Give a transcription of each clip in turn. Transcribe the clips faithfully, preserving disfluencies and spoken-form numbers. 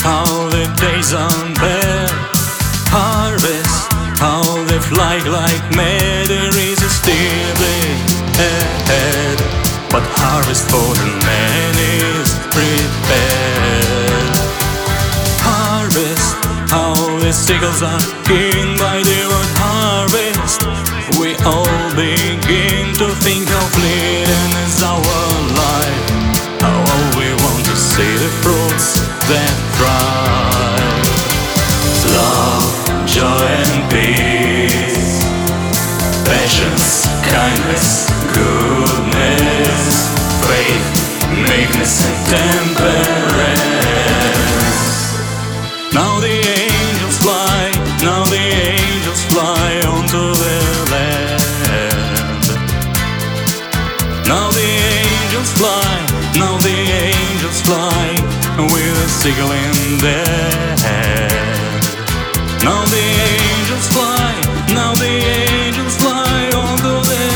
how the days are bare. Harvest, how they fly like mad. There is a still ahead, but harvest for the man is prepared. Harvest, how the sickles are keen by the word harvest. We all begin to think how fleeting is our life, how all we want to see the fruits that thrive. Love, joy and peace, patience, kindness, goodness, faith, meekness and temperance. Now the angels fly, now the angels fly onto the land. Now the angels fly, now the angels fly with a sickle in their hand. Now the angels fly, now the angels fly onto the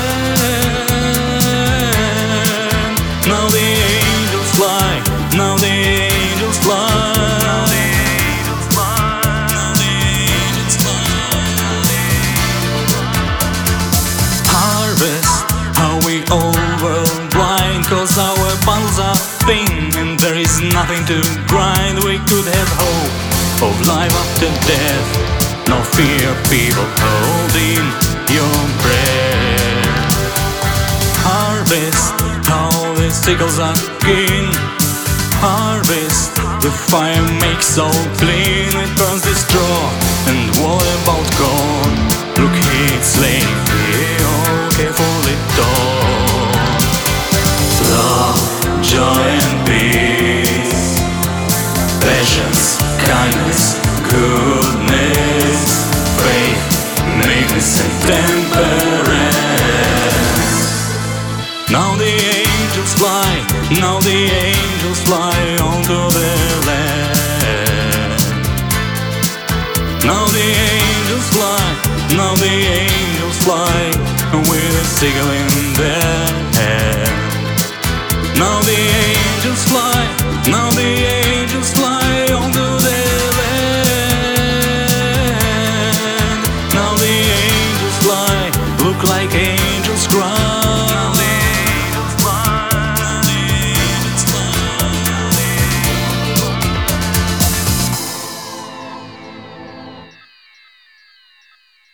land. Now the angels fly, now the angels fly. How we over blind, cause our bundles are thin and there is nothing to grind. We could have hope of life after death, no fear, people holding your breath. Harvest, how the sickles are keen. Harvest, the fire makes so clean, it burns the straw. And what about corn? Look, it's laying here, oh, carefully torn. Love, joy and peace, patience, kindness, goodness, faith, meekness and temperance. Now the angels fly, now the angels fly onto the land. Now the angels fly, now the angels fly with a sickle in their hand. Now the angels fly, now the angels fly onto the land. Now the angels fly, look like angels cry.